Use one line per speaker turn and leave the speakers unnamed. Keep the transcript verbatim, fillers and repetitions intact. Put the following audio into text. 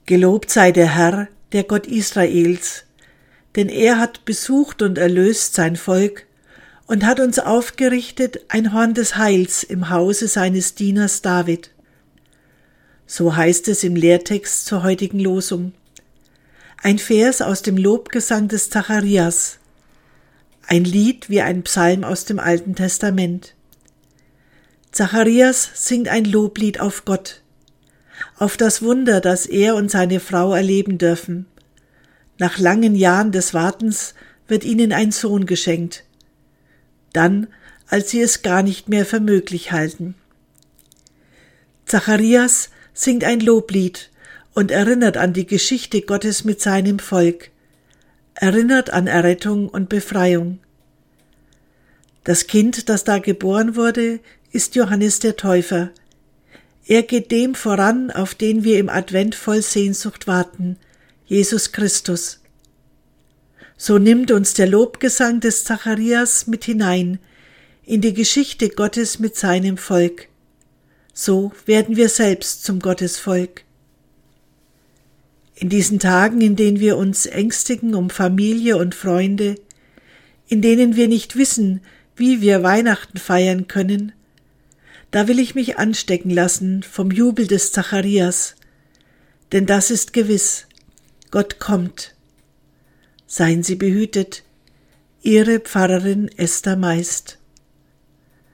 Gelobt sei der Herr, der Gott Israels, denn er hat besucht und erlöst sein Volk und hat uns aufgerichtet ein Horn des Heils im Hause seines Dieners David. So heißt es im Lehrtext zur heutigen Losung. Ein Vers aus dem Lobgesang des Zacharias, ein Lied wie ein Psalm aus dem Alten Testament. Zacharias singt ein Loblied auf Gott, auf das Wunder, das er und seine Frau erleben dürfen. Nach langen Jahren des Wartens wird ihnen ein Sohn geschenkt, dann, als sie es gar nicht mehr für möglich halten. Zacharias singt ein Loblied und erinnert an die Geschichte Gottes mit seinem Volk, erinnert an Errettung und Befreiung. Das Kind, das da geboren wurde, ist Johannes der Täufer. Er geht dem voran, auf den wir im Advent voll Sehnsucht warten, Jesus Christus. So nimmt uns der Lobgesang des Zacharias mit hinein in die Geschichte Gottes mit seinem Volk. So werden wir selbst zum Gottesvolk. In diesen Tagen, in denen wir uns ängstigen um Familie und Freunde, in denen wir nicht wissen, wie wir Weihnachten feiern können, da will ich mich anstecken lassen vom Jubel des Zacharias, denn das ist gewiss, Gott kommt. Seien Sie behütet, Ihre Pfarrerin Esther Meist.